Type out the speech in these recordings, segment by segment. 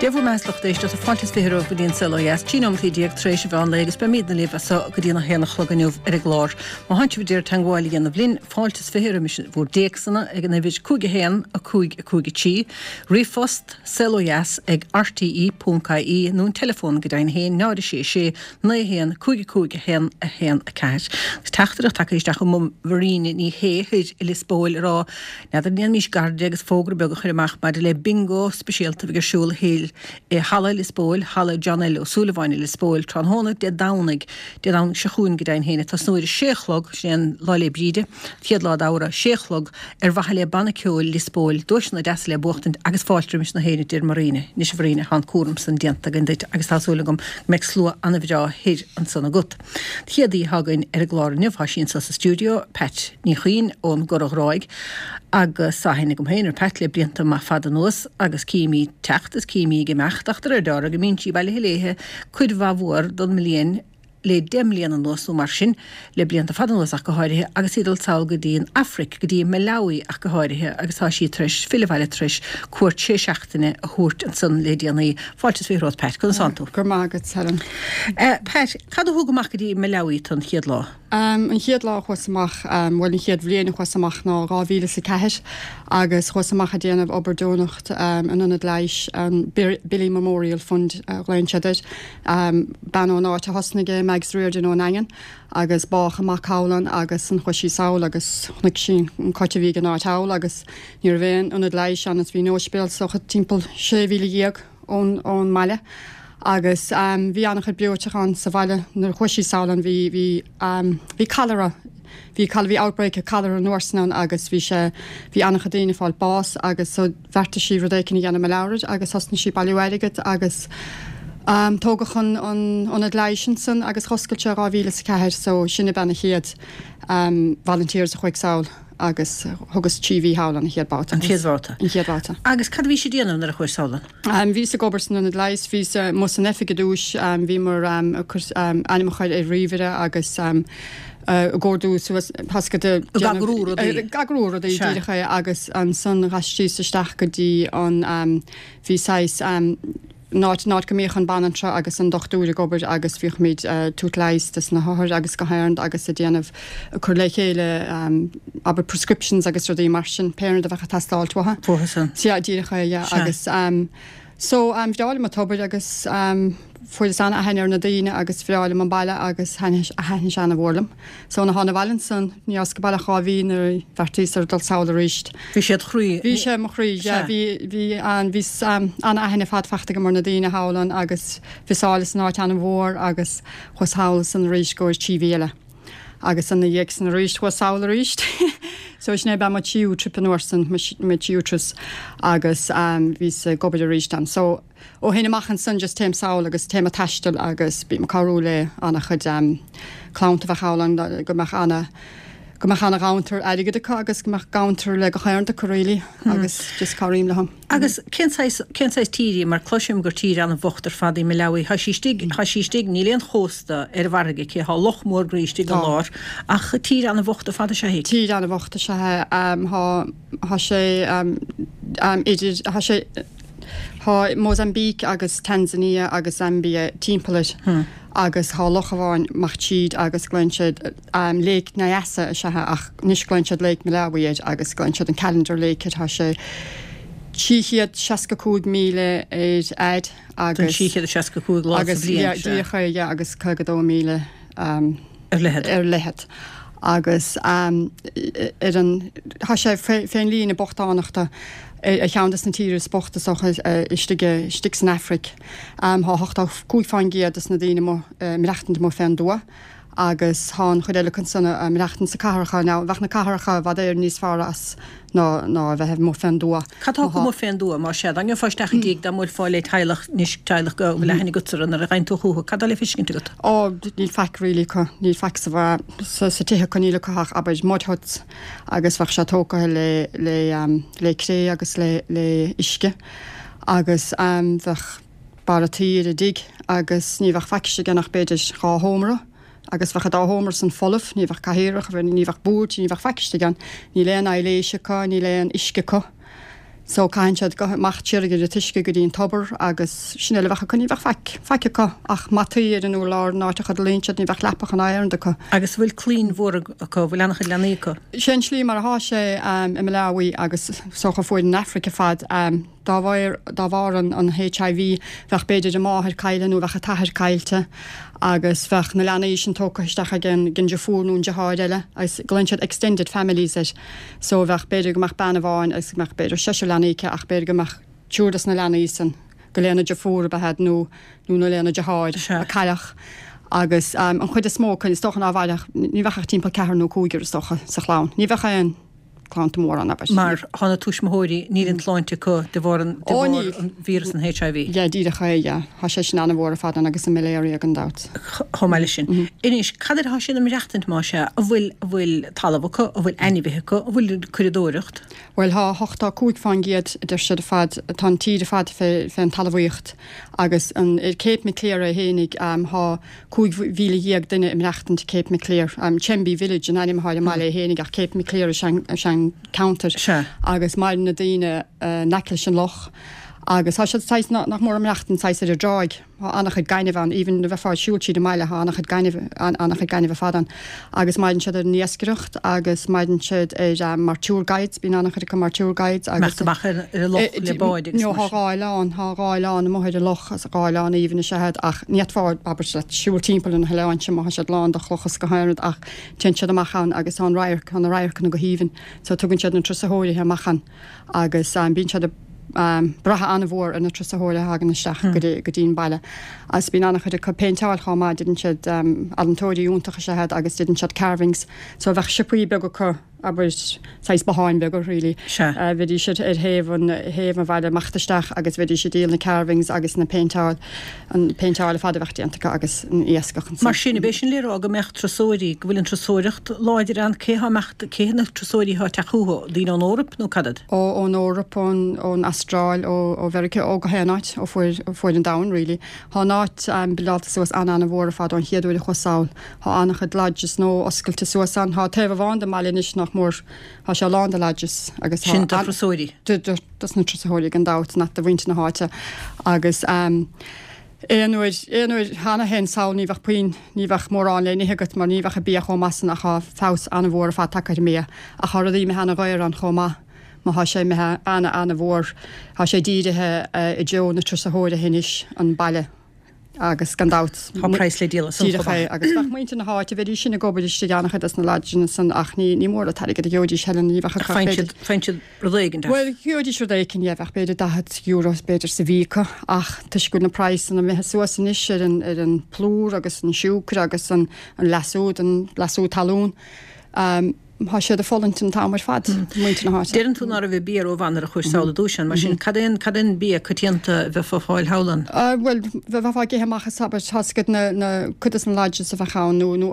Cefur meslach dééis dat a fantas féhirh go dtíon seoas tínomtí díag trééis bheán legus be míad na léh sa go dtíanana héanana chloganiuh ar a glár. Má haintú dtíir tangáil gana bblin fáiltas féhir mis bhór déagsanna ag na bhís cúige héan a cúige tí, rifost seoas ag rte.caí nún telefón go dain héin náidir sé na héan cúige héan a héan a caiid. Teachtarach take isteach mum bhríine ní héhuiid i lispóil rá neidir níon mís garde agus fógra beag chuireach mar le bingo speisialta bhí siúil héil Halla lispóil, Halla John L. O'Sullivan lispóil tran hóna de dánig sechuún go dain héine tas nuair séchlog sin láile bríide fiadlá ára séchlog bhacha le bannaceúil lispóil dúisna de le buchtint agus fáiltrimis na héine dir maríine níos bhríine han cuam san dianta gan dit agus tásúlagam meid slua anna bhdá héir an sanna gut. Chiadaí hagain ar a gláirneh há sin sa stúdio Pat ní chuoin ón gorachráig agus sahinnig gom héinar Pat le blianta má fada nuas agus címí teachtas címí gemeachtar ar dára go mintí bailile héléthe chuid bhhór don million le 10 million an nóú mar sin le blianta fadanúas ach go háirithe agus idal saoil go dtíon Afric go dtí Malawi ach go háirithe agus tá sí tris fillhile tris cuairt sé seachtainine a thuirt an san le déanaí fáiltas féhrát Pat chun santu. Gur mágad Helen. Pat, cad a thugamach go dtí Malawi tan chiad lá? An chiad lá chuasamach bhfuil an chiad bhléana chuasamach ná 2004 agus chuasamach a déanamh Oberdónacht an anad leis an Billy Memorial Fund Glein-Cheddar ban ó náit a hosnaige megus riordan ó Nangan agus bách amach cálan agus an chuisí saoil agus chunig sin an coite bhí an átáil agus níor bhéin anad leis an bhí nóspéil socha timppel 6,000 ón meile. Agus bhí annach chu beúteach an sa bhaile nar chuisí saolan bhí cholera. Bhí outbreak a cholera nósnan agus bhí annach a daine fáil bás agus so bherta sí rudéicin dhéanam leabhard agus hosna sí bailúhaigeid agus tógachan an leisinsan agus choscailte 2004 so sinna benna chiad volunteers a chuig saoil agus thugus tíhí hálan a chiadbáta. An chiadbáta. Agus cad bhí sé déanam ar a chuir saolan? Bhí sa gobarsan an leis, bhí mus an effiga dúis, bhí mar animachaid é rívire agus gordú pasca de gagrúr a díirecha agus an san rastí sa staach go dtí an bhí 6 náit go méoch an banantra agus an dochtúir gobert agus bhíoch míid tútleis na háthir agus go háirn agus a déanamh chur le chéile aber prescriptions agus ruí mar sin péirn a bhecha testáiltha. Fuhasan. Sí díirecha agus so bhdáil a tobair agus fuil san a heinar na daine agus fiáil man bailile agus a heine seanna bhórlam. So na hána Valenson ní as go bailile cháhín ar bhartíar dul saola ríist. Bhí sé chrí. Bhí sé mo chrí, bhí anna a heine fad fachta go mar na daine hálan agus fisálas náit anna bhór agus chus hálas an ríist goir tíhhéile. Agus an na dhéag san ríist chus saola ríist. So is neba ma tíú tripanúsan me tíútras agus vís gobid a rístan. So ó héna machchan san just téim saoil agus téim a taistal agus bí ma carúle anna chud clownta bheith chálan gomach anna gáintar aige agus gomach gáintar le go chéirnta choréili agus just carím le ham. Agus cénsáis tíri mar cloisiim gur tír an bhachtar fadaí me leí ha sí stig níléon chósta ar bharige ché há lochmór gríiste go lár ach tír an bhachtar fada se hé. Tír an bhachtar se sé há Mozambique agus Tanzania agus Zambia timpplaid agus há lochamháin machtíd agus gleintseid léic naasa sethe ach níos gleintseid léic Malawiid agus gleintseid an calendar léicid há sé tíchiad 65,000 éid agus tíchiad 65,000 agus dícha agus 2,000 ar lehead. Agus há sé féin lína bochtánachta a cheandas na tíir spochta istig san Afric. Há 8 cúfáin géadas na daine mirachtan mó féin dua agus há chuile chun sanna mirachtan sa carcha ná bhena carcha bhd ar níos far as ná bheit heh mó féin dua. Catá go mó féin dua mar sé an fáisteach díag dá múil fáil teilech níos teilech go le hennig gutar an a reinú chuúcha cad le fiscin go. Níl feic rilí níl feic sa bh sa tithe chuníle chuach aber móthot agus bhah se tóca le cré agus le isce agus bheith baratíí a dig agus ní bhah feice gannach beidir rá hómra. Agus bhecha dá hómar san folah, ní bheith cahéireach, ní bheith bút, ní bheith feiciste gan, ní léon éiléise có, ní léon isce có. So caiintead go machttíir go tuisce go dtíon tobar agus sinile bhecha chuní bheith feice go ach mataíar an úlár nátecha líonsead ní bheith lepach an éan de go. Agus bhfuil clín mhór go bhfuil annach lenaí go. Sin slí mar há sé i Malawi agus socha fuid in Africa fad dá bhar an HIV bheith beidir de máthir caiileú bhecha tathir caiilte agus bheith na lenaí sin tócaisteach gin de fúnún de háile agus glinsead extended families so bheith beidir goach banna bháin agus meach beidir se lenaíce ach beidir goach túúdas na lenaí san go léanana de fúr behead nó na léanana de háid a caiach. Agus an chuid a smó chun stochan á bhaileach ní bhecha timp cehar nó cúigur stocha sa chlán. Ní bhecha an clánta mór an abas. Mar hána túismóirí ní an tláinte go de bhór an vírus an HIV. Ja, díide cha há sé sin anna bhór fadan agus a maléria an dat. Chomeile sin. Inis cadidir há sin am reachtant má se a bhfuil talhacha a bhfuil ainibhecha a bhfuil curidóirecht. Well há hochtá cúig fan giad idir se fad tá tíide fad fé an talhaíocht agus an Cape Maclear a hénig há cúig víle dhéag duine im reachtant Cape Maclear Chemby Village an anim háile máile hénig ach Cape Maclear an counter agus mar na daine neclis an loch agus há sé nach mór am reachtan sais idir dráig annach chud gaiineh an even bheith fá siúltí de meile annach chud gaiineh fadan agus maidin siad níoscireacht agus maidin siad mar túrgaids bí annach chud mar túrgaids agus háráileán mthid a loch as gáileán íhanna sehead ach níadfáid aber le siúr timppla an heáin sem má se lán de chlochas go háirad ach tin siad amachchan agus an rair chun a rair chun go híhann so tugann siad an trasahóirí he machchan agus bín siad bratha anna bhór in na trasahóla hagan isteach go dtíon baile. As bín annach chud a péinteáil cháma didn't siad alantóirí úntacha sehead agus didn't siad carvings, so bheith sipaí beag go aber sais beháin begur rilí. Bhí siad héh a bhile machtasteach agus bhí sé díal na carvings agus na péinteáil an péinteáil fada bhechttíantacha agus an éascachan. Mar sinna bé sin léir aga mecht trasóirí go bhfuil an trasóireacht láidir an céna trasóirí há teúha dín an Órap nó cadad? Ón Órap ón Astráil ó Verice ó go héanaid ó fuir an dain rilí. Há náit beláta suas anna bhór fad an chiaadúil chosáil há annach chud láidir nó oscailte suasan há taobh bháin de mailenis nach mór há se lá láidir agus sin trasóirí. Das na trasóirí an dat na a bhainte na háite agus éanúid hána hen saoil ní bheith puin ní bheith mórrán le níhegat mar ní bheith a bíach ó massan a chá fás anna bhór fá takeir mé a choirí me hena gaiir an chomá má há sé methe anna bhór há sé díirithe i deo na trasahóide hinis an baile agus gandát preis le díal agus muinte na háte bhí sinna gobaiste deannach as na láidirna san ach ní mór a taige a Jódí sellen ní feinte rodéigen. Well Jódí rodéicin éheh beidir 10 euros beidir sa bhícha ach tuis go na preis an methe suasan is ar an plúr agus an siúcr agus an lasú talún. Há sé a fólintin támar fad muinte na háte. Déan tún a bheith bí ó bhanar a chuir saola dúsin, mar sin cadén bí a chutíanta bheith fáil hálan? Well bheith fá gé amachchas sabbar hascad na chudas an láidir sa bheitchaán nó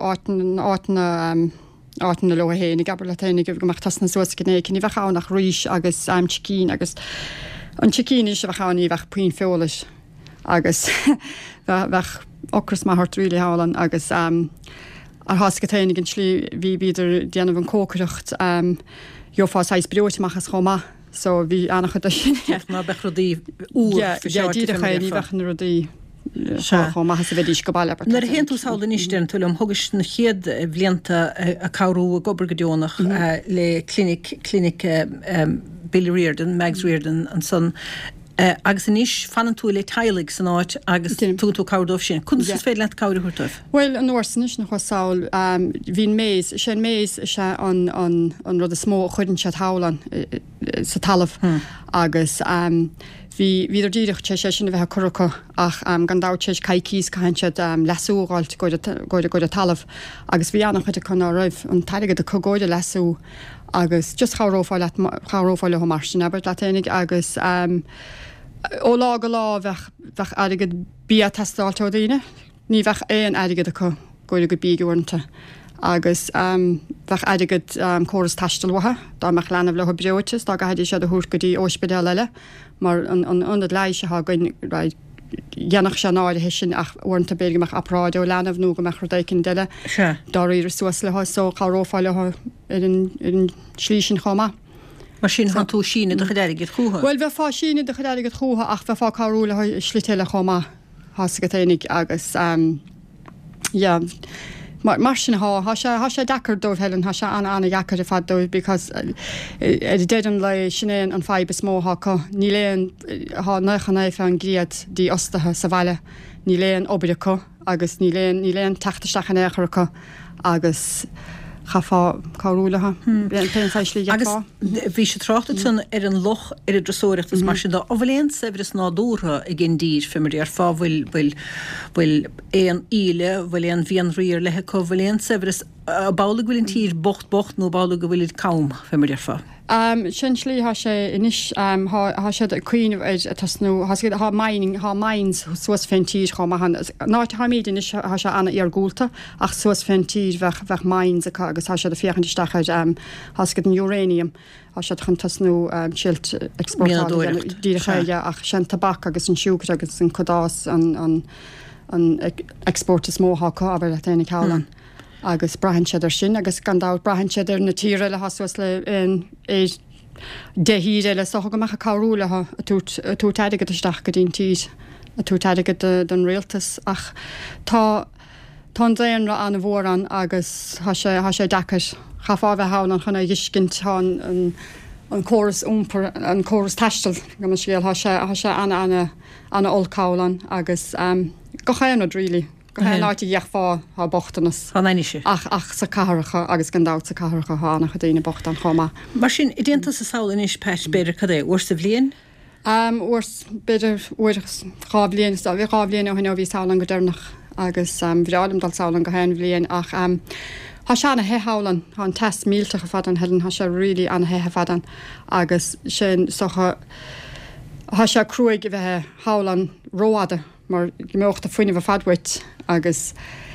átain na lo héna gabar le ténig go goach tas na suascinné ní bheitchaán nach ríis agus cín agus an cíní se bheitchaán í bheith puin feolis agus bheith ochras má hart rilí hálan agus ar hascatéinnig an slí bhí bíidir déanamh an cócaireacht fá 6 breoiteachchas chomá, so bhí annach chu sin má bechrodí díidir bhechan rodí chomá sa bheitdís go bailile. Nar héú sála nístean túlam thugus na chéad bblianta a cabhrú a gobar godeonach le clinic Billy Reardon, Mags Reardon an son. Agus níos fanan tú le teilig san áit agus tú cáirdómh sin. Chun is féad le cáir chuirtah? Well an nóirsanis na chosáil hín méis se an rud a smó chuidann se hálan sa talamh agus hí díirecht sé sin bheith chucha ach gan dátéis caiicís caiinsead lesúáilt go a talamh agus bhí annach chuide chun raibh an taige a cogóide lesú agus just charófáile ho mar sin aber laténig agus ó lá go lá bheith aigad bí testáiltó daine, ní bheith éon aigad a goide go bíúanta agus bheith aigad choras taistalhathe, dá meach lenah le breoites, dá go haidir sé a thuúr gotí óspedal leile, mar an leiise ha goin dhéannach se náide sin ach orintanta bégaach apráide ó lenah nó go meach rodéicin deile dáíar suas lethe so charófáile ar an slí sin chomá. Mar sin han tú sína de chudeige chuúha. Well bheith fá sína de chudeige chuúha ach bheith fá carúla slítéile chomá has go ténig agus mar sin ha sé dachar dóibh helen ha se anna jacar a fad dóibh because déan le sinnéan an feibe smóá ní léon há nechan éif an gríad dí ostathe sa bhaile ní léon obidecha agus ní léon tataisteach an écharacha agus chafá cáúlathe slí agus bhí sé trachtta tún an loch ar a drosóireachtas mar sin a bhléon severas nádúra i gin dír fimir ar fá bhfuil éon íle bhfuil éon bhíon riir lethe có bhléon severas bála bhfuiln tír bocht nó bála go bhfuil cám fimir ar fá. Sin slí ha sé inis ha sé a cuiineh tasnú ha mining ha mines suas fentír cha ná ha mí inis ha se anna ar gúlta ach suas fentír bheith mines agus ha sé a fiochansteach has go an uranium ha sé chun tasnú silt exportdíige ach sin tabbac agus an siúg agus an codás an export is móthá aber le téna celan. Agus brahanseadidir sin agus gandá brahanseadidir na tíre le haswas le déhíre le so go mecha cáúlathe a tú teige isteach go dín tíd a tú teige den réaltas ach tá déan ra an bhóran agus ha sé dachar chafá bheith hán an chuna dhiiscint an choras úmper an choras teistal go man síal ha sé anna olcálan agus go chéanad rilí. Láiti dheach fá há bochtanas ach sa cáracha agus gandát sa cáracha hána chu daine bocht an chomá. Mar sin I déanta sa saola is peis beidir cadé uair sa bblion? Uair beidir cháblion a bhí cháblion ó bhí saolan go dernach agus bhrálim dal saolan go hen bblion ach há se anna heálan há an test mílteach a fadan helen há se rilí anna hethe fadan agus sin socha há se cruúig bheitthe hálan róada mar gimócht a foioine bh fadwait agus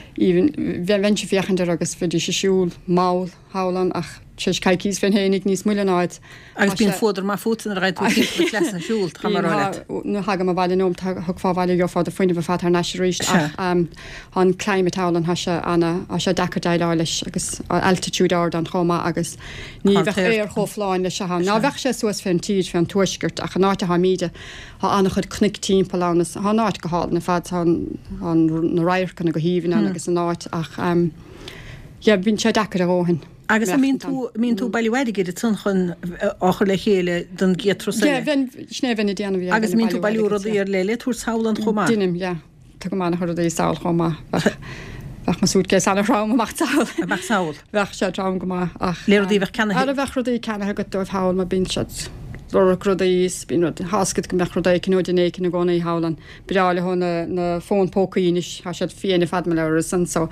ven se fiochanir agus fiidir se siúl máil hálan ach sé caicís fan hénig níos muileáid. Agus bíon fóidir má fútain a raid leis na siúlt nó haga má bhile nóm thug fáhile go fád a foioine bh fat ar naisiríist an climimimetálan ha se anna a se dachar daileis agus altitude ard an chomá agus ní bheith éar chofláin le se ha. Ná bheith sé suas fan tíd fe an tuisgurt a chanáte ha míide há anna chud cnic tí palánas há náid go háil na fad an na rair chuna go híhann agus an náid ach bhín sé dachar a óhin. Agus mín tú bailhaidige de tun chun áchar le chéile don gétro snéhanna déanamh agus mín tú bailúra ar leile túr saolan chomá. Dinim tu go mána chuir é saoil chomá. Bheith masút cé anna rám amach saoil. Bheith saoil. Bheith sé rám go má ach. Léirdí bheith cena. Ar a bheith rudaí cena go dóibh háil má bín siad rudaís bín hascad go bheith rudaí cinúdiné na gcónaí hálan. Beála honna na fón pócaínis há siad fianna fadma le san so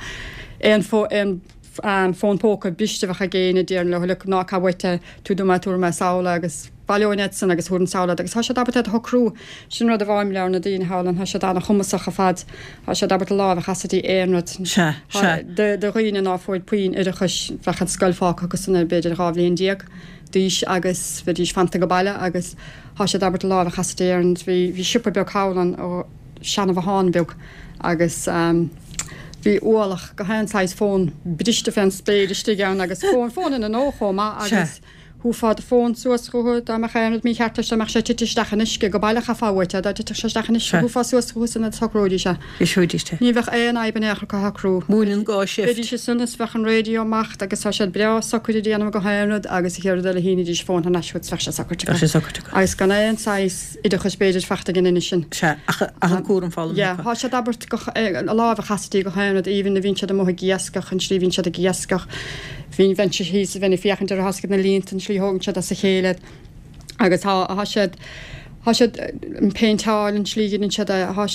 fón póca biste bhecha géine díar le le ná cabhaite tú do túr me saola agus bailónet san agus thuún saola agus ha se dabbat thocrú sin rud a bháim le na dtíon hálan ha se dána chumasach a fad ha se dabbat lá a chasatí éanrad de roioine ná fóid puoin idirchas fechan scoilfácha agus sanna beidir ráblíon diaag díis agus bheit dís fanta go bailile agus ha se dabbat lá a chasatéan hí siúpa beag hálan ó seanna bhán beag agus hí ólach go haáis fón briste fan spéidiriste gan agus fón in an óchomá agus hú fád fón suas chuú a chéanad mí cheartta mar sé tiisteachchanisce go bailach a fáhaite a tiisteachchanis hú fá suas chuúsanna thródí se. Isúdíiste. Ní bheith éon aibannéach go thrú. Múlinn gá sé. Idir sé sunnas fech an radiomacht agus tá sé bre socuí déanam go héanad agus chéir de le híine dís fón a nasisiút fe se socuirte. Agus gan éon sais idir chus beidir fechtta gin sin. Se an cuam fá. Há sé dabart láh chasatí go héanad íhann na vín se mo giascach an slí vín se a giascach. Bhín ven se hí bhena fiochan ar hascad na líntan slí hágann se a sa chéile agus há siad an péintáil an slíginn se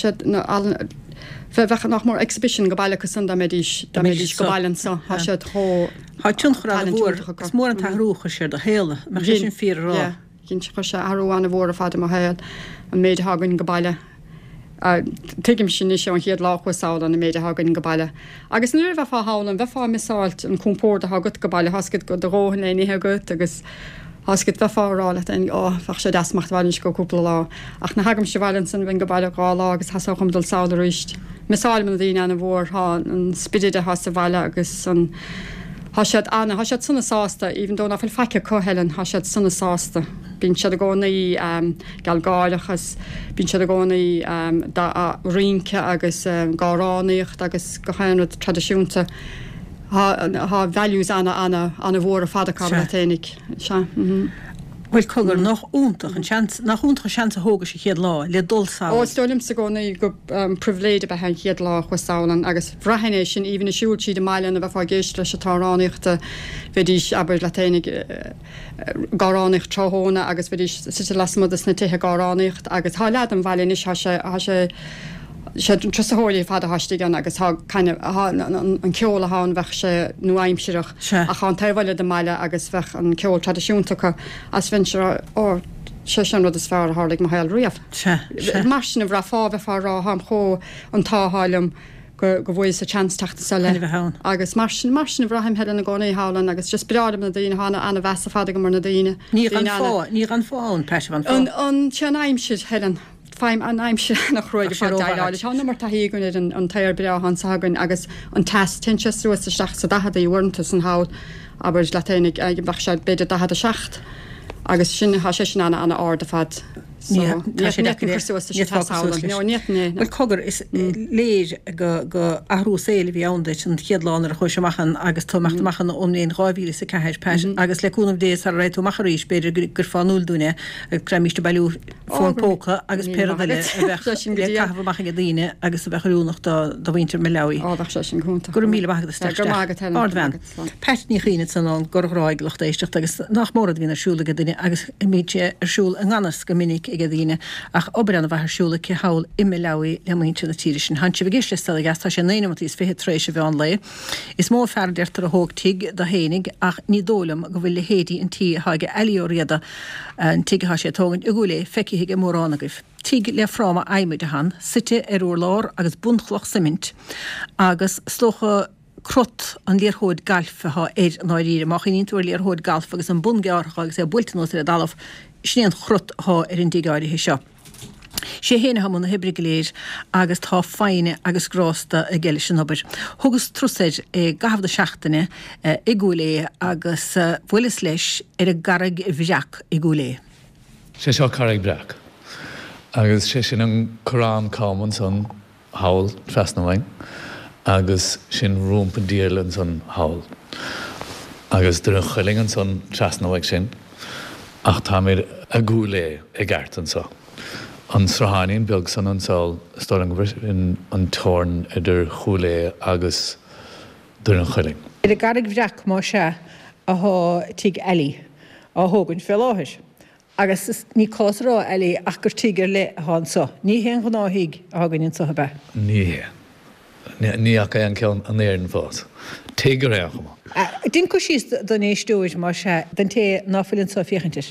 bhecha nach mór exhibition go bailachas san medís go bailan sa há siad Tá tún chorá bhór gus mór an tarúcha sé a héile mar sin fírá. Ginn se se arúána bhór a fád a héil an méid hagann go baile. Tuigim sin is an chiad láchaáil an na méide hagann go baile. Agus nuir bheith fá hálan bheith fá misáilt an compór a hagat go baile hascid go róhan é níthe gut agus hascid bheith fárála fach sé desmacht bhailinn go cúpla lá. Ach na hagam se bhailann san bhain go baile gá lá agus hasacham dul saola ríist. Misáil man dtíine anna bhór an spiide has sa bhaile agus an Hasad anna hasad sunna sásta even though na fil feice cohelen hasad sunna sásta. Bín se gcónaí galgáilechas, bín se gcónaí rionce agus gáránaíocht agus gochéanad tradiisiúnta há values anna bhór a fada carbaténig se. Well cogur nach úntach nach únta seansa hóga sé chéad lá le dulsá. Stolim sa gcónaí go priviléide be hen chéad lá chuálan agus bhrahénéis sin even na siúil siad mailen a bheith fá géist leis táránaíochta bhídís aber laténig gáránaíocht trothóna agus bhídís si lasmodas na tuthe gáránaíocht agus há lead an bhailin is sé trasthóirí fada hastíí gan agus an ceola hán bheith sé nuaimseach a chun tairhile de meile agus bheith an ceol tradiisiúntacha as vin sé sin rud is fear hálaigh má heil riamh. Mar sin a bhrá fá bheith fá rá ham cho an táháilm go bhfuil sa chans teachta sa le agus mar sin a bhraim head na gcónaí hálan agus just berádim na daoine hána anna bheits a fada go mar na daoine. Ní an fáin pe an tean aimimsid hean. Feim an aimimse nach roiig fáileáil Tá mar taí gunid an tair brehan sagann agus an test tinseú a seach sa dahad íhanta an háil aber leténig bach se beidir dahad a secht agus sin há sé sin anna áda fad. cogur is léir go ahrúséile bhí andait an chiadlánar a chuisemachchan agus toachtamachchan omnéon ráhíle sa ceir pe agus leúnmh dééis ar réitú macharíéis beidir gur fáúlúne creimiste bailú fópóca agus peile ceachach a daine agus a bheitúnach do bhaintear me leí. Gur míle bag Peitní chiine san an gorráiglacht éisteach agus nach mórad hín arsúla go duine agus méide arsúl an ganas go minic ag a dtíine ach obair an bhathsúla ce hail ime leí le muinte na tíiri sin. Han si bhgéiste sta gas tá sé néanamatís fé trééis bhe an lei. Is mó ferdeirtar a hógtíig do hénig ach ní dólam go bhfuil le hédí an tí haige eíoréada an tiigetá sé tógann ugulé feici mórránagah. Tíig le fráma aimiide han, site úr lár agus buntchloch samint agus slócha crot an líorthóid galfatha an áíre má íon túir líorthóid galfa agus an bungearcha agus é bultanó a dalamh snéan chrotthá an dígáirithe seo. sé héna ha na hebrigeléir agus tá féine agus grásta a geile sin obair. Thugus trúsid gahafda seachtaine i gúlé agus bhuilas leis ar a garag bhíach i gúlé. Sé seo carag breach. Agus sé sin an Corán cáman san hawl trasnahain agus sin rúmpa díirlan san hawl. Agus dur an chuilingan san trasnahaig sin ach tá méid a gúlé i gartan sa. An srahanín beag san an sáil storing in an torn idir chúlé agus dur an chuiling. I a garag bhíach má se a há tíig eí á thógann fé láthir. Agus ní cósrá eí ach gur tíigur le há sa. Ní héan go náthíigh a hagann sa be. Ní. Ní ach an ceann an éan fás. Tíigur é chuma. Din go síos don éistúid má se den té náfilinn sa fiochantis.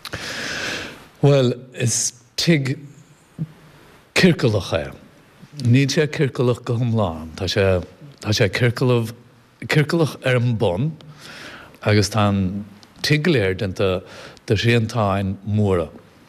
Well, is tíig circalach é. Ní sé circalach go thomláin. Tá sé circalach ar an bon agus tá tíigléir denta de siantáin móra.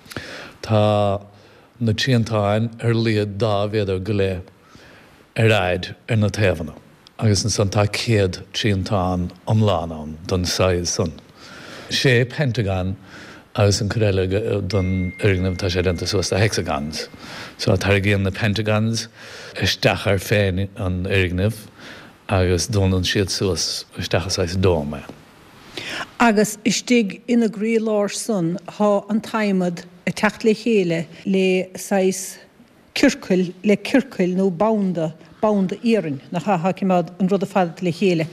Tá na siantáin ar liad dá bhéidir go lé ar aid ar na taobhanna. Agus an san tá céad siantáin omláán don saoil san. Sé Pentagon agus an choréile don irgnamh tá sé denta suas a hexagons. So tá géan na Pentagons isteach ar féin an irgnamh agus dónan siad suas isteachas áis dóma. Agus istíigh ina grí lár sun há an taimid a techt le chéile le sais circail le circail nó banda írin nach ha cimad an rud a fad le chéile.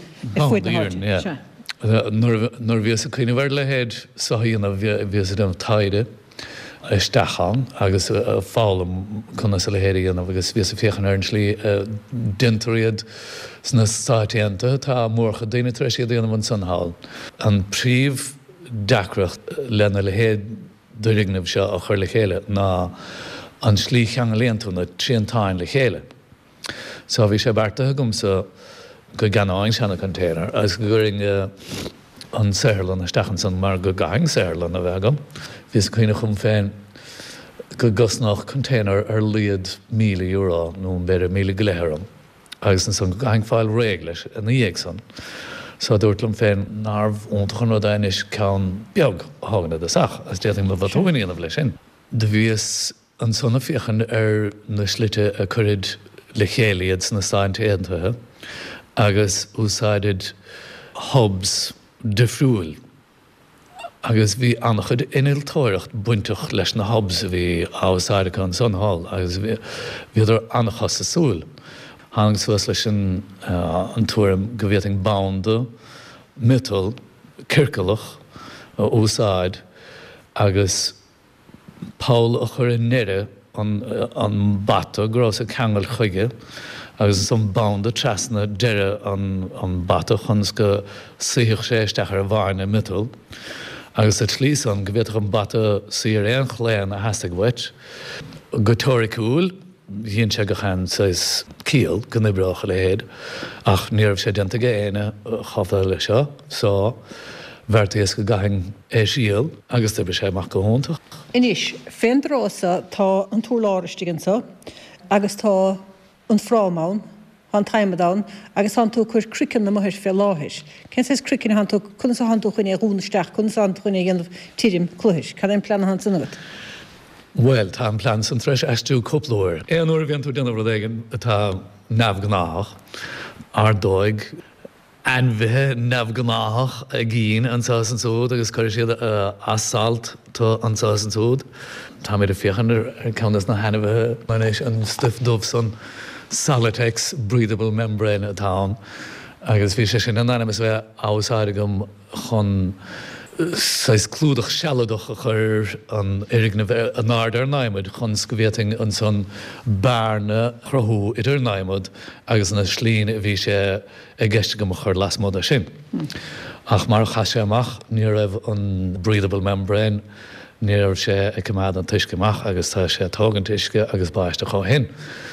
Nor bhíos a chuine bhar le héad saíanana bhíos an taide isteachán agus fálam chuna sa le héiríanana agus bhíos a féchan ar an slí dintaríad sna stáitianta tá mórcha daine treis iad dhéanam an sanháil. An príomh deacracht lena le héad durignamh seo a chur le chéile ná an slí cheanga léantúna tríontáin le chéile. So bhí sé barta gomsa go ganáin sena container, as go guring an Sairlan a stachan san mar go gaing Sairlan a bhegam. Bhís chuoine chum féin go gosnach container ar liad €1,000 nó beidir 1,000 gléireann. Agus san go gaing fáil réig leis an íag san. So dúirtlam féin nárbh óntachan ó dainis ceann beag háganna de sach, as déting le bhatógaí ana bhla sin. De bhíos an sonna fiochan na slite a churid le chéalaad na stáin éanthe, agus úsáidid hubs de friúil. Agus bhí annachchud iniltóireacht buintach leis na hubs a bhí ásáidecha an sunhall, agus bhíidir annachchas sa súil. Hangs was leis an túrim go bhíting bánda, mital, circalach, úsáid, agus Paul a chur in nire an bata gros a cheangal chuige, agus an bánda trasna deire an bata chuns go suíoch séisteach ar bhaine mital. Agus a tlís an go bhíoch an bata suíar éon chléan a hasag bhaid. Go tóiriciúil, híonn sé go chan sais cíal go nibreach le héad, ach níorbh sé dianta go éine chofta le seo, so bhirtaíos go gaithing é síal, agus tuba sé amach go hóntach. Inis, féin drása tá an túr láiristigansa, agus tá an frámán, an taimedáin, agus an tú chuir cricin na muthir fé láthis. Cén sais cricin han tú, chun sa han tú chuine rúnaisteach, chun sa han tú chuine ghéanamh tírim cluthis. Cad éon plan han san agat? Well, tá an plan san treis eistú cúplóir. Éan uair bhíonn tú déanamh rud éigean atá neamhgnáach, ar dóig, anmhithe neamhgnáach a gcín an sásan súd, agus chuir siad asalt tá an sásan súd. Tá méid a fiochan ar ceannas na hanamhithe manéis an stiff dubh san Salatex breathable membrane atá, agus bhí sé sin an animas bheith ásáidegam chun sais clúdach sealadach a chur an irigna an ardar naimid chun scovéting an son barna chrothú idir naimid agus na slín a bhí sé a gceiste go chur lasmód a sin. Ach mar chaise amach ní raibh an breathable membrane, ní raibh sé ag cumad an tuisceach agus tá sé tógan tuisce agus báiste chó hin.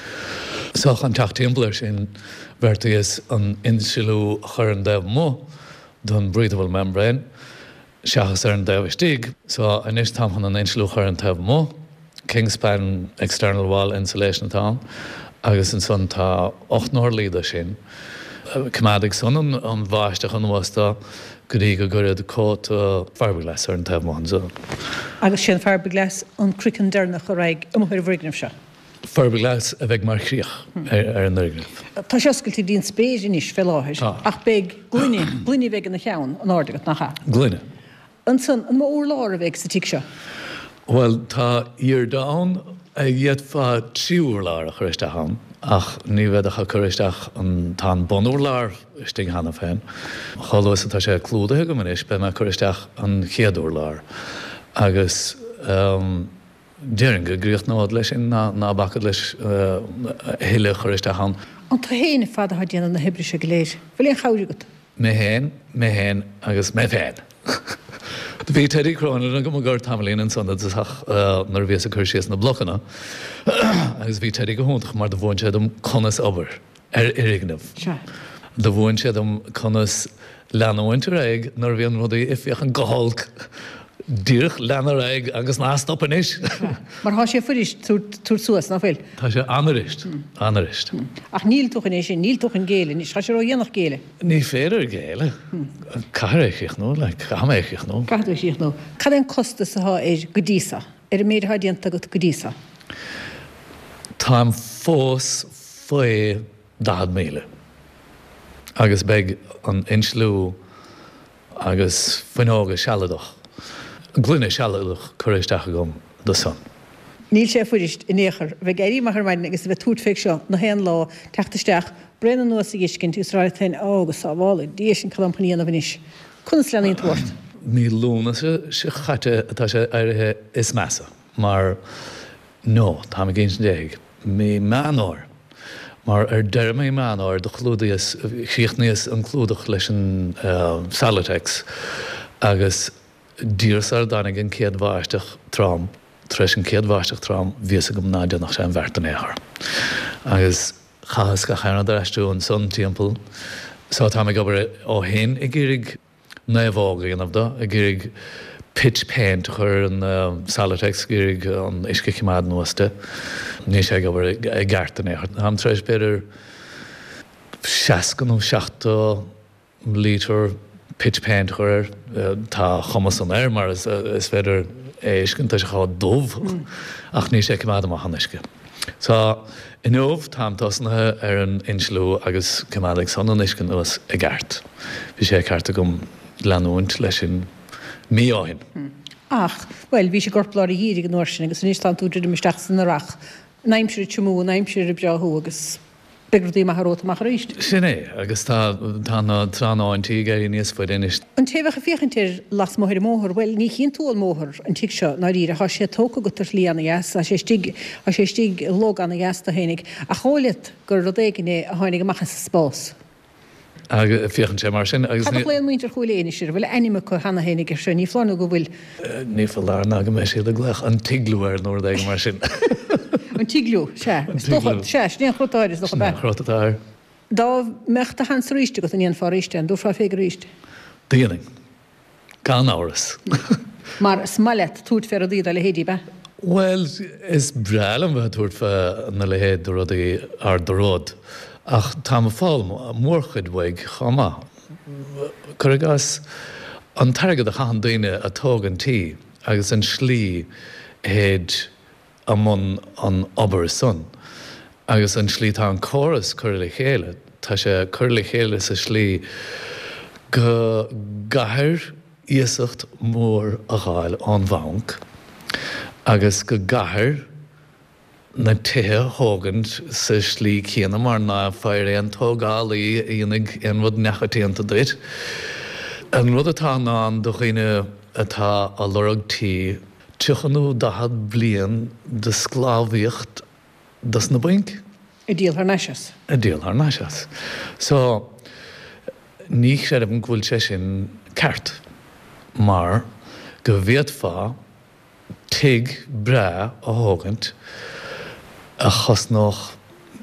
So an teachtaíomblair sin bhirtaíos an insilú chur an daobh mó don breathable membrane, seachas ar an daobhstíg, so inis tamchan an insilú chur an taobh mó, Kingspan external wall insulation atá, agus an son tá 8 nóir líada sin. Cumadaigh son an bháisteach an bhásta go dtí go gcuiread cót fiberglass ar an taobh mó. Agus sin fiberglass an cricin dearnach a raig amhuiir bhrignamh se. Fiberglass a bheith mar chríoch ar an nirgnamh. Tá seoscailtí dín spéis inis fé láthis, ach beag glúine bheith an na cheann an ádagat nach cha. Glúine. An san, an mór láir a bheith sa tí seo? Well, tá ír dán a dhéad fá tríúr lár a chuiristeach an, ach ní bheith a chuiristeach an tá bonúr lár sting hana féin. Chálas atá sé clúdathe go manis be me chuiristeach an chéadúr lár. Agus déirn go gríocht nád leis sin ná bacad leis héile chuiristeach an. An tá héana fada ha déanana na hebrise go léir. Bhfuil éon chaúrigat? Mé héin agus mé féin. Bhí Teddy Cronin an go gur tamlín an sonna nar bhés a chur sios na blochanna, agus bhí Teddy go hóntaach mar do bhain siad am conas obair ar irignamh. Do bhain siad am conas leanhaintear aig nar bhíon rudaí ifíoch an gohalc díoch leanar aig agus ná stoppan is. Mar há sé furis túr suas na bhfuil? Tá sé anarist. Ach níl tuchan é sin, níl tuchan géile, ní cha sé ró dhéanach géile? Ní féidir géile. Caréich nó, le chaméich nó. Caréich nó. Cad an costa sa há é godísa? Ar méid há dianta go godísa? Táim fós foié 10 míle. Agus beag an inslú agus fuinóga sealadach. Glúine sealadach chuiristeach gom do son. Níl sé fuirist in éair, bheith géirí mar maidin agus bheith tút féic seo na héan lá teachtasteach brenn nuas a giscint ús ráitain águs á bhála dí sin calampaíana bhanis. Cunas leanaíon tuairt? Ní lúna sé chaite atá sé airithe is measa, mar nó, tá me géint déig, mé meáir. Mar deir mé meáir do chlúdaíos, chiíochníos an clúdach leis an Salatex, agus dírsar danig an céad bháisteach trám, treis an céad bháisteach trám, bhíos a gom náideach sé an bhharta éair. Agus chahas go chéanna ar eistú an son timppel, so tá me gobar ó héin i gcírig néomhága ganamda, i gcírig pitch paint chur an Salatex gcírig an isce chimád nuasta, ní sé gobar i gcearta éair. Ham treis beidir 60 nó 70 lítar pitch paint chuir tá chumas an mar is féidir éiscin tá se chá dómh ach ní sé cumad am hanisce. Tá inómh táimtásnathe an inslú agus cumadaigh san an iscin os i gceart. Bhí sé cearta gom leanúint leis sin míáin. Ach, well, bhí sé gorpláir hírig an orsin agus níos tá túidir misteach san arach. Naimsir tmú, naimsir a breathú agus begradí maithróta mar ríist. Sin agus tá tránáintí géirí níos foiid inist. An téhah a féchantir las móthir móthir, well, ní chin túil móthir an tí seo ná ríre há sé tóca go tar líana gas a sé stig log anna gas a hénig a cháliad gur rodéginné a háinnig amachchas spás. Agus féchan sé mar sin agus léon muintear chuúléine sir, bhfuil anime chu hena hénig ar sin ní flána go bhfuil. Ní fallár ná go mé sé a gglech an tiglúir nóir d mar sin. An tiglú sé sníon chrotáir is chrotáir. Dá mecht a hans ríiste go an íon fá ríiste an dú frá fégur ríiste. Díanaing. Gan áras. Mar smalet túirt fer a díad a le hédí be? Well, is brelam bheit túirt fe na le héad do rudaí ar do ród. Ach tá fáil mórchuid bhaig chama. Chugas an targad a chaan daine a tógan tí agus an slí héad amon an obair son. Agus an slí tá an choras chuirla chéile, tá sé chuirla chéile sa slí go gahar íosacht mór a gháil an bhanc, agus go gahar na tithe thógant sa slí chéana mar ná feir an tógálaí íonig an rud nechatíanta duit. An rud atá ná do chuoine atá a loragtí tuchanú dahad blian de sclávíocht das na buink. I díal ar neisias. I díal ar neisias. So, ní sé an ghfuil sé sin ceart, mar go bhéad fá tig bre a thógant a chosnach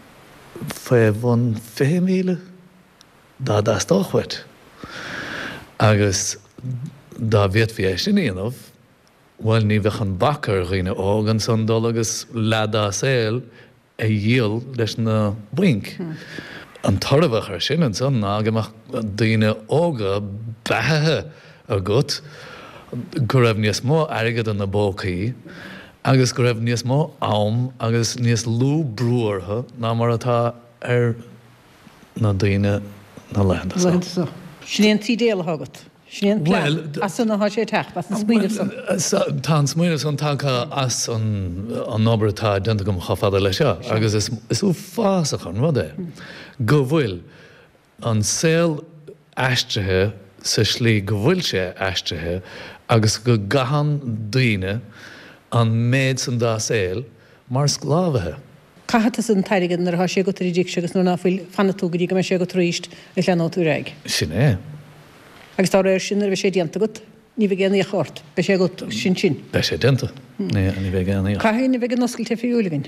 5 míle dá dastáchhuiit. Agus dá bhéad bhí sin íanamh, bhfuil ní bheith an bakar riine ágan san dul agus leadá saoil a dhéal leis na buink. An tarabhach ar sin an san ná agamach daoine ága bethe a gut go raibh níos mó airgad an na bócaí, agus go raibh níos mó am agus níos lú brúartha ná mar atá ar na daoine na leanda. Sníon tí déal agat. Sníon plan as san há sé teach as an smuoineh san. Tá smuoineh san tá as an obairtá denta go chafada lei seo, agus is ú fásach an rud é. Go bhfuil an saoil aistrithe sa slí go bhfuil sé aistrithe agus go gahan daoine an méid san dá saoil mar sclávathe. Caithetas an tairigad nar há sé go trídíic segus nó náfuil fanatúgaí go me sé go tríist i leanú tú raig. Sin é. Agus tá réir sin ar bheith sé dianta gut, ní bheith géanaí a chót, be sé go sin. Be sé dianta, ní bheith géanaí. Caithína bheith an noscailte fiúlagan.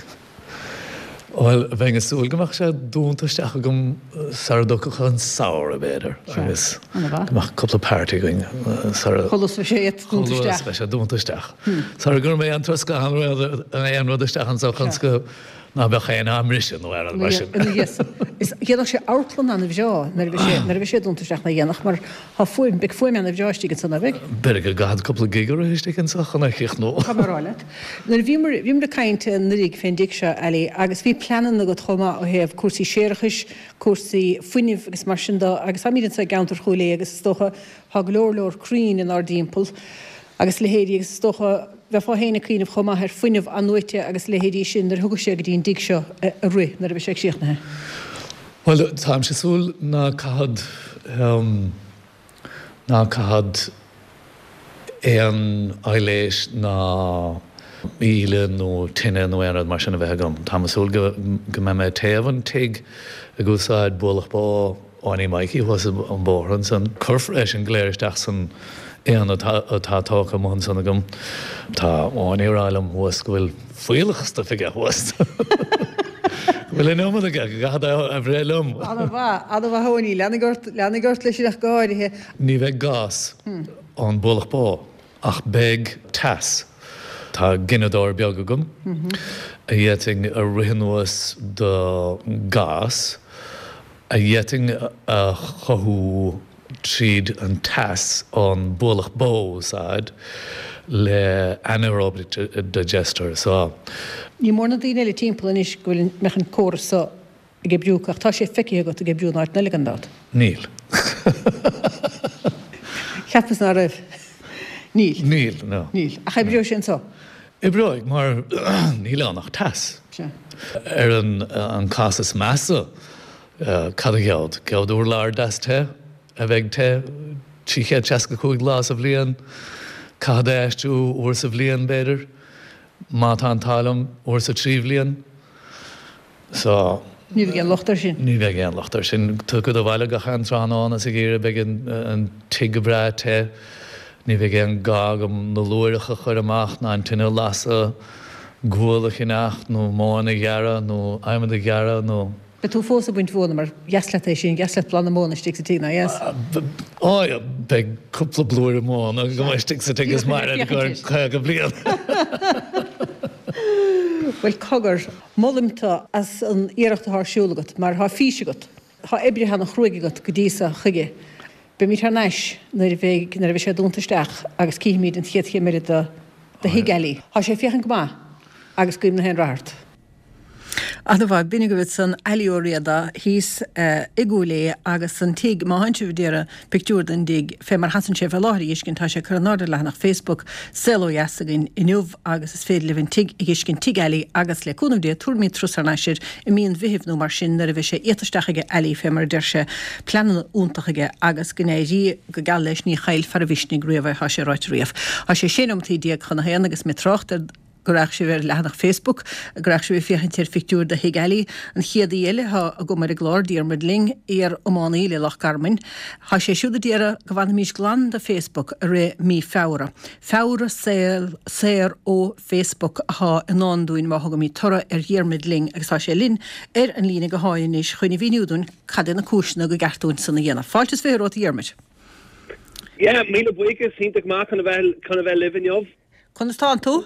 Well, bheith an súil goach sé dúntasteach gom sardocha an saoir a béidir. Agus goach coppla páirtí going. Cholas bheith sé dúntasteach. Cholas bheith sé dúntasteach. Sar gur mé an trosca an rudasteach an sochans go ná bheith chéana amrisin nó ar an mar sin. Géadach sé outlan an bhseo, nar bheith sé dúntasteach na dhéanach, mar beag fuim an bhseo san a bheith. Beir go gahad coppla gigar istigh an sachan a chich nó. Camarráile. Nar bhím de cainte an rig féin dic se eile, agus bhí planan na go chuma ó héamh cuasaí séirechais, cuasaí fuiineh agus mar sin agus amíann sa gantar chuúlé agus stocha ha glór crín in ardímpel, agus lehéadí agus stocha bheith fá héna cíanamh chuma ar fuiineh an nuite agus lehéadí sin ar thugus sé go dtíon dig seo a ru nar bheith sé síochnathe. Well, táim sé súil ná cahad éan eiléis ná íle nó tinine nó éad mar sinna bheith gom. Tá súil go mé mé taobhann tig a gúsáid bólach bá áí maicí was an bóran san curfréis an gléiristeach san éan atátácha món sanna gom. Tá áíráilm huas go bhfuil fuilechasta fiige huast. Bhfuil in nómada gad a bhrélum. Ada bh hóí leanagurt leis leach gáirithe. Ní bheith gas an bólach bá ach beg tas. Tá ginadóir beag gom. A dhéting a rihanúas do gas a dhéting a chothú tríd an tas an bólach bósáid le anaerobic digester. So, Ní mór na dtíine le timppla is gofuil mechan cósa i gebrúach tá sé feici go a gebrúnáid na legandát. níl. Cheappas ná raibh. Níl. Níl, no. Níl. A chaibbrú sin so? I broig, mar níl annach tas. Se. An casas massa cad a gead úr lár das te, a bheith te, tíché teasca chuig glas a bblion, cad éistú úr sa bblion beidir, má tá an talam úr sa trí bblion. So, Ní bheith an lochtar sin. ní bheith an lochtar sin, tu go do bhaile go chan tránán as a ggéire beag an tig bra te, ní bheith an gag am na luiricha chuir amach ná an tinine lasa ghualach in acht, nó mána geara, nó aimime de geara, nó... Be tú fósa buint bhna mar gasla sin gasla plan móna stig sa tína, yes? Ája, beag cúpla blúir mána, go mai stig sa tigus mar a go blian. Well, cogur, mollimta as an iireachta thsúlagat, mar há físegat, há ebrihe nach chruigigat go dísa chuige. Be mí tar neis nar bheith sé dúntaisteach agus cíimiid an chiadché mé de higalí. Há sé fiochan go má agus cuim na hen ráthart. Ada bhah binnig go bhid san eíoríada hís igúlé agus san tiig má haintse bhdéire pictúr den dig fé mar hasan sé bh láirí iscin tá sé chu náda le nach Facebook selóheasagin inniuh agus is féad levin tig i giscin tigalí agus le cúnamdé túrmí trusarnaisiir i míon bhíhhnú mar sin nar a bheith sé étaisteige eí fé mar deir sé planan úntaige agus gnéirí go gal leis ní chail far a bhisnig riamh há sé ráit riamh. Há sé sénomtí díag chuna héana agus mé trochttar goreach sé bhar lehanach Facebook, goreach sé bhí fiochan tíir fictúr de higalí, an chiad dhéile a go mar a glár díar mudling ar omána ile lech Carmen. Há sé siúda díara go bhana mís glan de Facebook a ré mí fára. Fára séir ó Facebook há an nándúin má haga mí tora ar díar mudling agus há sé linn ar an lína go háin is chuinna víniúdún cad na cúsna go gartún sanna dhéana. Fáiltas fé róta dhéarmid? Ja, míle buchas híntaach má chuna bheith livin jobh. Chun tá tú?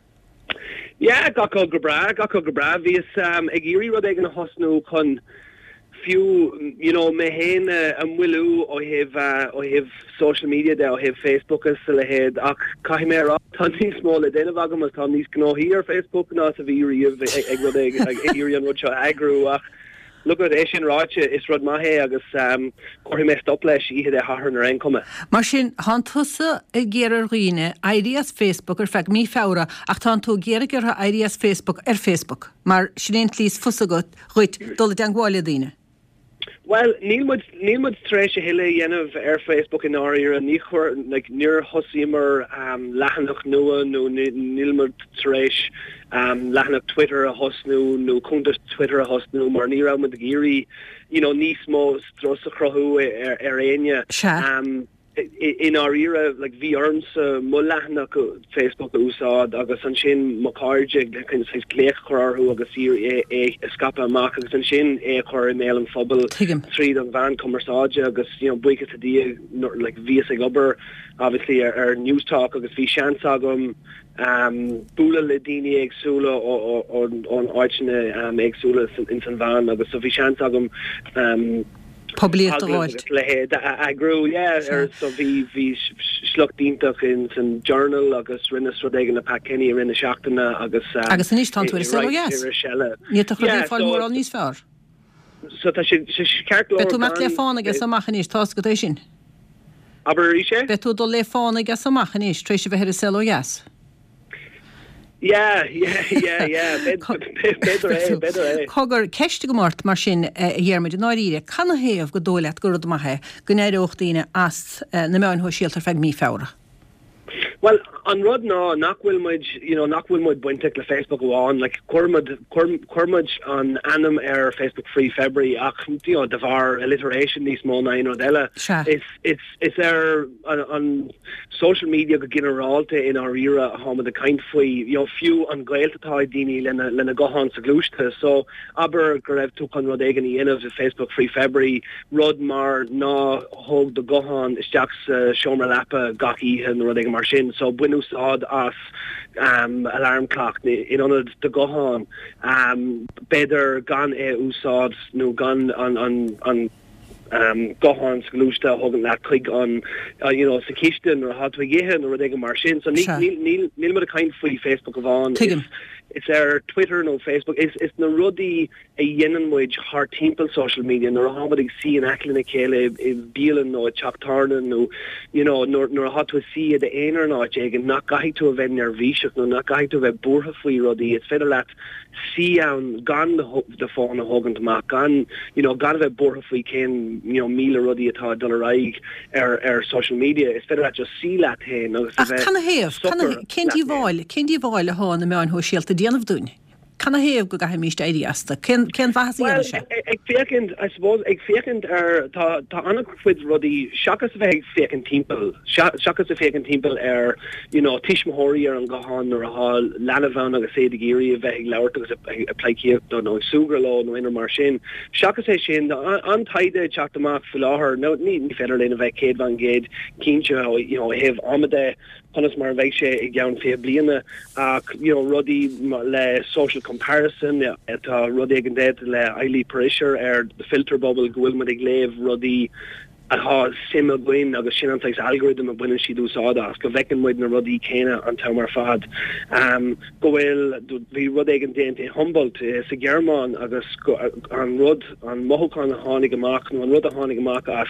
Ja, gaco go bra, vís ag íri rud ag an hosnú chun fiú, me héin an bhfuilú ó hih social media de ó hih Facebook is le héad ach cai mé rá tá níos mó le déanamh agam tá níos gnóí ar Facebook ná a bhí ag rud ag íri an rud seo agrú ach look at Asian ráte is rud maithe agus chuir mé stop leis iad hathair ar einkomme. Mar sin hantusa a géar riine ideas Facebook ar feag mí fára ach tá tú géar gur ideas Facebook ar Facebook mar sin lís fusagat chuit dul an gháile daine. Well, níl mud trééis heile dhéanamh ar Facebook in áir a níor hosímar lechanach nua nó níl mud trééis lechanach Twitter a hosnú nó chuntas Twitter a hosnú mar ní ra mud a géirí níos mó stros a chrothú ar aine. In our era, like vi arms mullachna Facebook úsáid agus an sin macardig kan seis léch choru agus ir escapa amach agus an sin chor mail an fobal tríd an van commerceage agus buike a die like vi gober obviously ar news talk agus vi sean agam bula le dini agsúla on áitine agsúla in san van agus so vi sean agam Publiert de agrú so vi slugdíntach in san journal agus rinne rodégan na Kenny rinne seachtainna agus níos tanú Ní fáil mór an níos fearr. So tá sé ceart tú me le fána agus amachchan níos tá go éis sin. Aber sé? Be tú do le fána agus amachchan níos trééis sé bheit sell gas. Cogur ceiste go mát mar sin dhéarmid an áíre canna héamh go dóileat go rud maithe go néireochttaíine as na meáin ho síaltar feag mí fára. Well, an rud ná nachhfuil muid buinte le Facebook goháin, like cuirmid an anam ar Facebook Free February ach de bhar alliteration níos mó na nó deile. It's ar an social media go generalte in our era a hama de kind faoi fiú an gailtatá daoine lena gohan sa glúiste, so aber go raibh tú chun rud éigen inmh Facebook Free February rud mar ná thug de gohan isteach seomra lepa gach ihe rud éige mar sin. so buinu sod as alarm clock in on the gohan better gan úsad no gan on gohan sglústa hogan le chuig an sa kiisten or hat géhen or ag mar sin so níl mar a kaint faoi Facebook avan it's Twitter no Facebook it's na rudi a yenenmuid haar timple social media nor hadig see an aklin kele is bielen no chaptarnen no nor hat to see the einer no and not guy to event ner vishuk no not guy to a burha fui rudi it's feder lat see an gan the phone hogan ma gan gan a burha fui ken mile rudi at dollar raig social media it's feder just see lat he no can Kendi Vail ha na me ho shield Dianamh dún. Can I have go gaim míist éidiasta? Ken bhas well, I suppose ag fékend tá anachfuid rudi shakas a fékend timpel. Shakas a fékend timpel tishmahori an gohan or ha lanavan agus sédigiri a bheith lauert agus a plaiki no sugarlo no inner mar sin. Shakas é sin an taide chatach fuláhar no ní federal a bheith Céad Van Gade Kincha have amade Hannes mar bheith sé ag gaan fé bliana rudi le social comparison rudi ag an dead le eili pressure the filter bubble gohfuil me ag léh rudi ha sim a buin agus sin antais algorithm a buine si dú sádas go bhecin muid na rudí céine an tamar fad gohfuil bhí rud ag an déanta Humboldt sa Germán agus an rud an mothúcán a tháinig amach nó an rud a tháinig amach as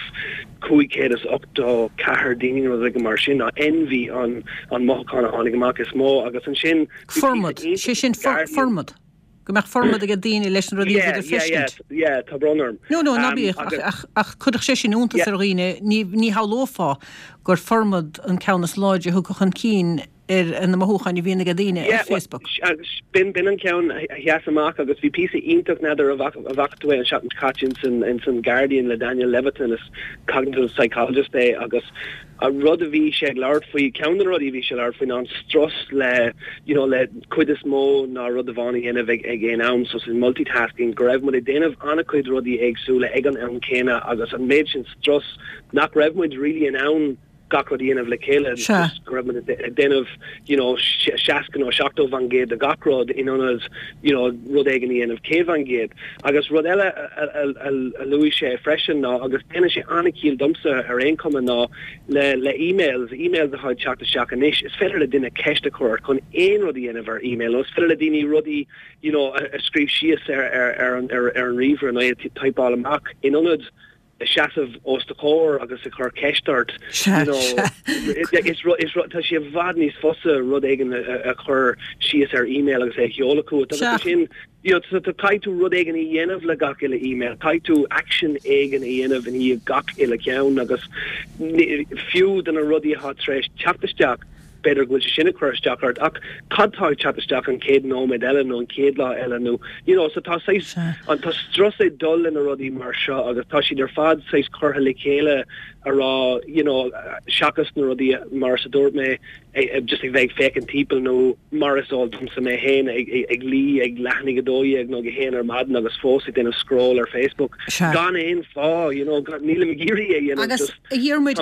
5 cahar daoine rud ag mar sin a envy an mothúcán a tháinig amach is mó agus an sin formad sin formad go meach formad a dtíine leis an rodí tá bronarm. No, nabí ach chudach sé sin úntas ar riine ní hálófá gur formad an ceannas láide thugachan cín an na mothúchan i bhíonna gadíine ar Facebook. Bin an ceann heasamach agus bhí písa ionach nadidir a bhachtú an Sean Catchins in san Guardian le Daniel Levitin is cognitive psychologist agus a rud a bhí sé leir faoi ceann rud a bhí sé leir faoin an stras le le cuid is mó ná rud a bhána dhéanamh ag éon am so sin multitasking go raibh mu déanamh anna chuid rudí agsúla ag an céine agus an méid sin stras nach raibh muid ri an ann gacrodíanamh le chéile déanamh seacan ó seachtó Van Gade a gacrod in anas rud éganíanamh Céad Van Gade agus rud eile a luí sé freisin ná agus déine sé anna cíal dumsa ar aoncom ná le emails a háid seachta seacanis is féidir le duine ceiste chuir chun éon rudíanamh ar email is féidir le daoine rudí a scríb sios ar an riomhar na typáil amach in anad Shasav Ostakor agus a chur keistart tá sé bhd níos fosa rud éigen a chur sios ar email agus é cheolalaú sin tá caiitú rud éigen i dhéanamh le gach ile email caiitú action éigen i dhéanamh in í gach ile ceann agus fiú den a rudí há treéis teachtasteach better go sinna chuteachart ach cadtá chatteach an céad nóid eile nó an céad lá eile nó so tá an tá stras é dul in a rudí mar seo agus tá si ar fad seis chutha le chéile ará seachas na rudí mar sa dúirt mé just ag bheith fécin típel nó marisol dom sa mé héin ag lí ag lehannig godói ag nó go héin ar madan agus fósa den scroll ar Facebook gan éon fá níle magíri agus dhéirmuid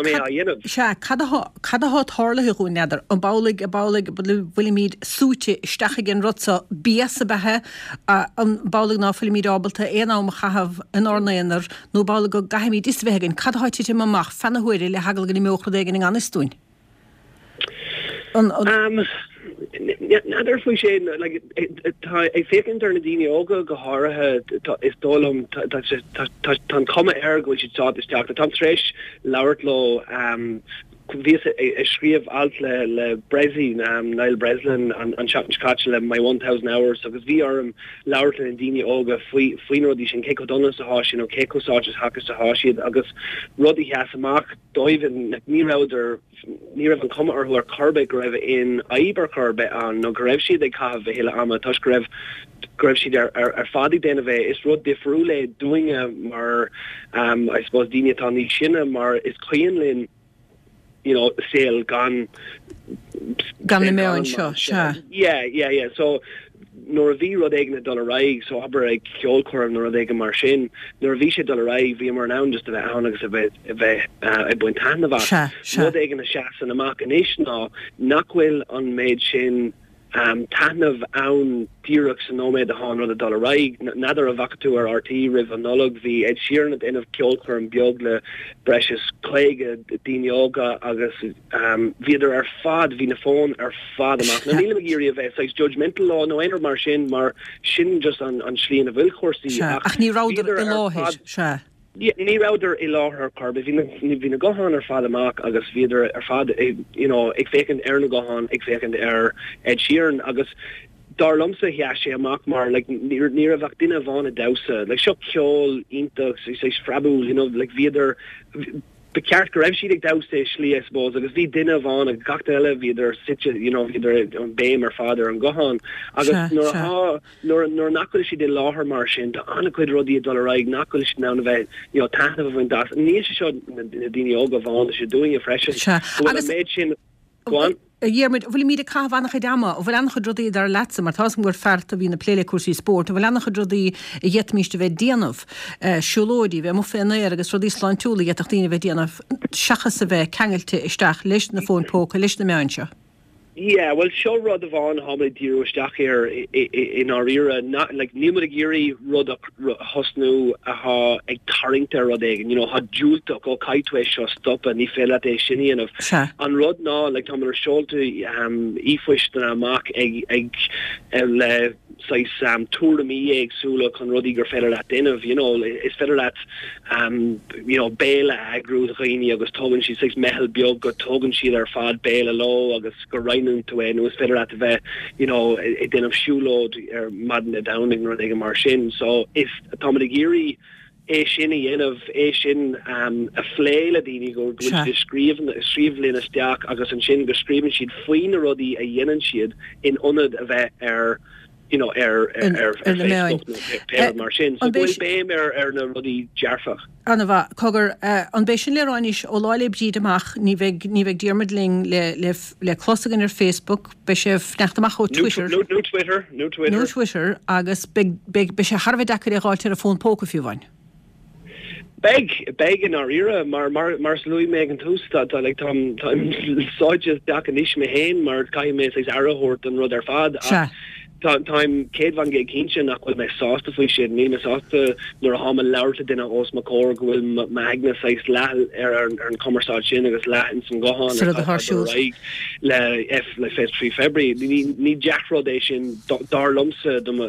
cadá thála chuún neidir an bálig bhfuil míad súte isteach gin rutsa bíasa bethe an bálig ná fuil míad ábalta éam chahabh an ornaonar nó bála go gaimí disbhegin cadhaite amach fannahuiir le hagal gan méochra éigen an anistúin. Nadir fo sé ag fécinn ar na daine óga go háirithe is dólam tan cuma go si tá isteach tá tréis leabhart ví a skrif alt le Brezi Niall Breslin an Scotch le my 1,000 hours agus vi arm lawerten in dini óga fuin rodi sin keko donna sa hasin o keko sages hakas sa hasid agus rodi has amach doiven ní raidir ní raibh an cuma ar thuair carbe go raibh in aibar carbe an nó go raibh siad ag caithfh a héile ama tá go raibh siad ar fádaí déana bheith is rud difriúla doinge mar I suppose daine tá ní sinne mar is chuon linn sale gan na mé an seo yeah so nor vi rod eigen $1 so aber ag kjolkorm nor eigen mar sin nor vi sé $1 vi mar now just hangus e buint han va rod eigen a chas an amak nation nakwil an maid sin tannav an dúach san nóméid a hán rud a $1 nadar a vacatú ar RT rih an nolog hí Ed Sheeran at inmh ceolchar an beag le breis cléige daoine agus viidir ar fad hí na fón ar fad amach na níle géirí a bheith seis judgmental law no einar mar sin just an slíon a bhfuil chósaí ach ní ráidir i láthis se. Ní ráidir i láthair carbe hí na gohan ar fad amach agus viidir ar fad ag fécinn ar na gohan ag fécinn ar Ed Sheeran agus dar lumsa hi sé amach mar ní a bhach duine bhána dasa seo ceol ítach sé frabúil viidir bekeart go raibh siad ag dasa slí I suppose agus bhí duine bhána gachta eile viidir site viidir an béim ar fáidir an gohan agus nuair nachcuil si de láthair mar sin de anna chuid rodí $1 nachcuil si ná bheith tanna bhain das ní sé seo na daine óga bháin sé doing a freisin agus méid sin goan Dhéarmid bhfuil míad a cáhhanach dama ó bhfuil annach chudrodí ar lesa mar tá gur ferta hí na pléile cuasí sport a bhfuil annach chudrodí i dhéit míiste bheith déanamh siúlóidí bheith mo féna agus rodí sláintúla dhéach daoine bheith déanamh seachas a bheith ceangailte isteach leis na fónpóca leis na meáinse. Yeah, well, show rod of on how many dear stack here in our era, not like Nimurigiri rod hosnu ha a Carrington rod egg, ha jult go kaitwe shot stop and he fell at a shinian of and rod na like Tom Sholte ifwish na mark egg size tour to me egg sula con roddy gur fell at den of it's fell at Bela agru the Rini agus togan she says mehel biog got togan she their fad Bela low agus go to it was better at the it didn't have shoe load or madden it down and running a margin so if Tomagiri a shinny in of a shin a flail adini go which screven in a stack agus and shin go screaming she'd fine ruddy a yen and she'd in unad of er marsin so bhfuil béim ar na rudí dearfach. Anna bha cogur an béisisin le ránis ó láile bríd amach ní bheith díarmadling le closagan ar Facebook be sé fneachtamach ó Twitter. No Twitter agus be sé Harbheith dachar gáil ar a fón póca fiúhain. Beg in our era, Mar Louis Megan Tusta, like Tom Sodges Dakanish Mehain, Mar Kaimes is Arahort and Rudder Fad. Time Kate van Gay Kinchin with my sauce if we should name a sauce to Norham Laurta dinner Osma Corg will Magnus Ice Latin and Commerce Chin agus Latin some Gohan le Fest 3 February need Jack Rodation Dar Lumsa dum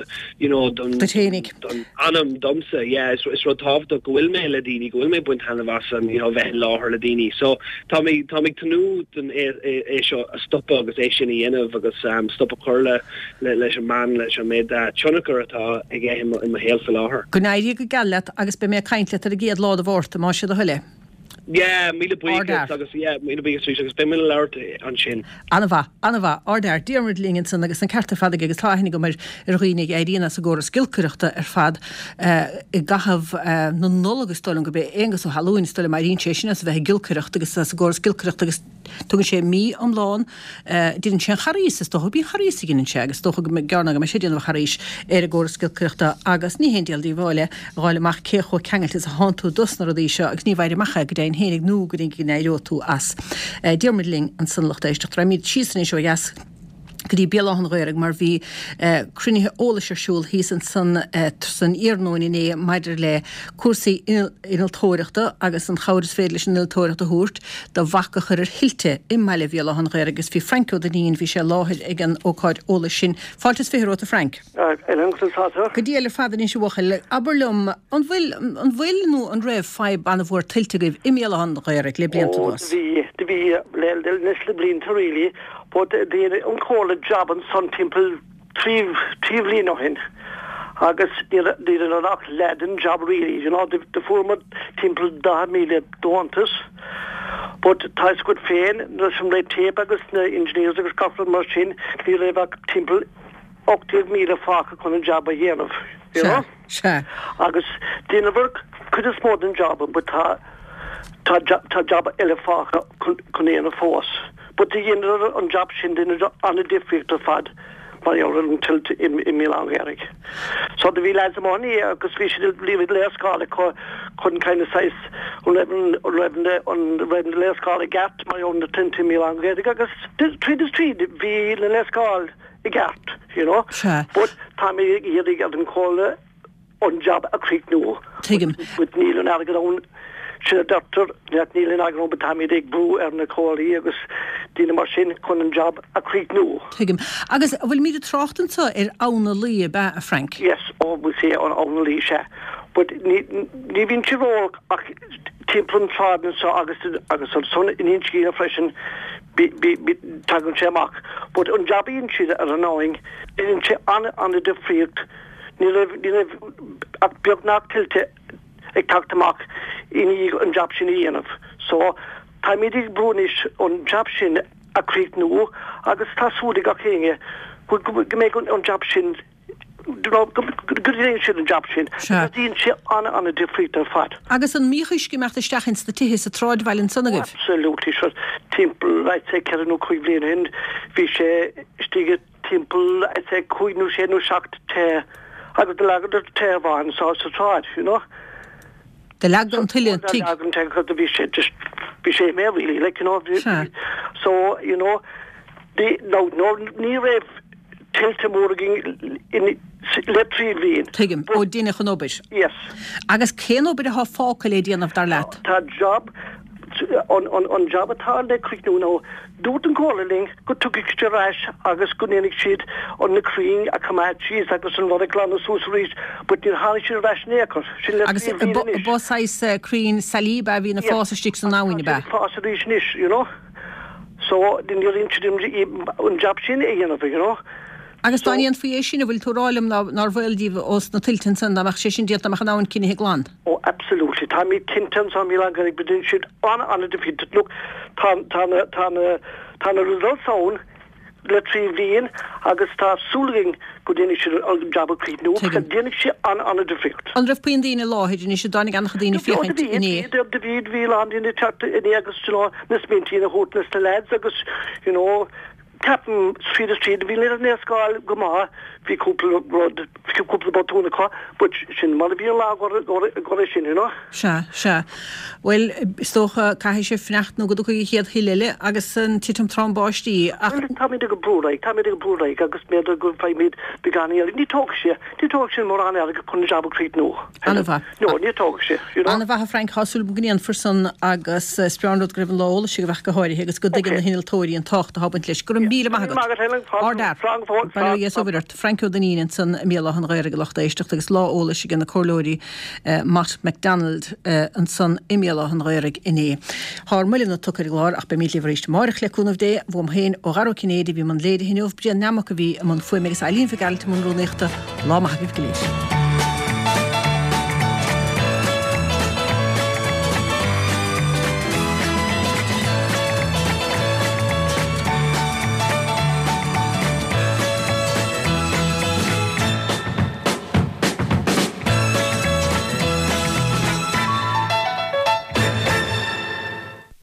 Anam Dumsa yeah it's Rotov the Gwilme Ladini Gwilme Buntanavas and Ven Law her Ladini so Tommy Tanu a stop agus Asian agus stop a curla man leis méid Chonachar atá ag him in ma héal fel láthair. Gnáidí go gallat agus be mé caiintle ar a géad lád a bhórta má siad a thuile. Yeah, míle buíochas agus míle buíochas agus be míle láirta an sin. Anna bha ardar díarmid língin san agus an carta fad agus táhinnig go mar roiinnig éíana sa ggóra skillcuireachta ar fad I gahabh nó nólagus stoilm go be égus ó Halloween stoilm mar rín sin as bheith gilcuireachta agus sa ggóra skillcuireachta agus tugann sé mí am lán díann sé charís is tócha bí charís ginn sé agus tócha garna go mar sé díanamh charís ar a ggóra skillcuireachta agus ní héndíal dí bháile gáileach cécho ceangailt is a háú dusnar a dí seo agus ní bhaide macha go déin hénig nú go dtí néú tú as. Díarmidling an sunlacht éisteach ra míad sísan seo jas Gdí bealahan roiireg mar bhí crunithe ólasisiúil hí san iarnóin iné maidir le cuasaí inaltóireachta agus an chauras féidir leis an inaltóireachta thuairt do bhacachar ar hilte I meile bealahan roiireg agus bhí Franco daníon bhí sé láthir ag an ócáid ólas sin. Fáiltas féróta Frank. Go dtí le fadan in seochail aberlum an bhfuil nó an raibh feib anna bhór tiltte goibh I mealahan roiireg le blianta was. Dí le nes le blianta rilí but the uncalled job on Sun Temple three no hin. Agus did an knock lad and job really, the former Temple da mille dauntus. But ties good fain, there's some red tape agus the engineers agus couple machine, clear back Temple octave mille faka con a job a yen of. You know? Sure. Agus dinner work could have more than job but ta job elefaka con a force. But the end on job shin on a difficult fad mar an tilt I Milan Erik. So de vi lads money agus vi leave leerskale couldn't kind of size 11 leerskale gat mar on the 10 Milan Erik agus 3 vi leerskale I gat, you know. Sure. But Tommy hier got an call on job a creek no. With Neil and Argadon. Doctor net Neil and Argadon but Tommy dig brew na call agus Dina machine kun job a creek no. Tigim. Agus will me the trachten so auna lee ba Frank. Yes, we say on auna lee sha. But ni vin chiro templum tribe so agus son in inchi freshen be tagun chemak. But on job in chi are annoying in chi on the defeat ni live at biognak tilte ek taktamak in job shin so Tamidig brunish on jobshin a creek no agus tasudi ga kinge could make on jobshin good jobshin on a defeat of fat agus an michisch gemacht stachins de tihis a trod weil in sonnegif absolutely sure temple I say no kuivlin hin vi she stige temple I say kui no she no shocked te agus the lager te van so tried you know the lag until you take the vision just be shame really like you know so you know the no near tilt morgen in letri Tigim o dine genobish yes agus keno bit ha fácaladian of dar lat that job on job at all they quick no do den calling go to extra rash agus gonig sheet on the cream a command cheese like some lot of glan so reach but the harsh rash necker agus boss size cream saliba vi na fast sticks now in ba fast niche you know so then you're introducing on job shin you know agus Danian fiéisina bhfuil túrálim nar bhfuildíh os na tiltin san amach sé sin diaach an áin cinine glan. Oh, absolutely. Tá mí tintan sa mí lang ganig bedin siad an defeated look tá na result saun le trí bhíon agus tá súling go déine si job a creed no déine si an defeat. An raibh puin dína láhéidir ní sé dánig annach dína fiachint iné. De bhíd bhí land in iné agus na smintína hótnas na lads agus you know Captain Street vi le neskal goma vi couple botona ka but sin mal vi la go sin you know Sha well stocha ka sé fnacht no go héad hiile agus an titum trombáistí tam de brúra agus me go feimid begani ní tóg sé mor an kun job creed no Anva no ní tóg sé you know Anva Frank Hasul bugnian for son agus Spround Griven Law sig bhecha háir agus go dig an hinaltóí an tocht habint leis go míle Franco Danín san míle an réir gocht éisteach agus láóla sig ganna cholóí Matt McDonald an san imíle an réireg iné. Har mulle na tuchar glár ach be mí leéisiste marach leúnmh dé bhm héin ó garó cinnédi bhí man léide hinmh bri namach a bhí man fuimegus alín fe galte mun rónéachta láach bh geléis.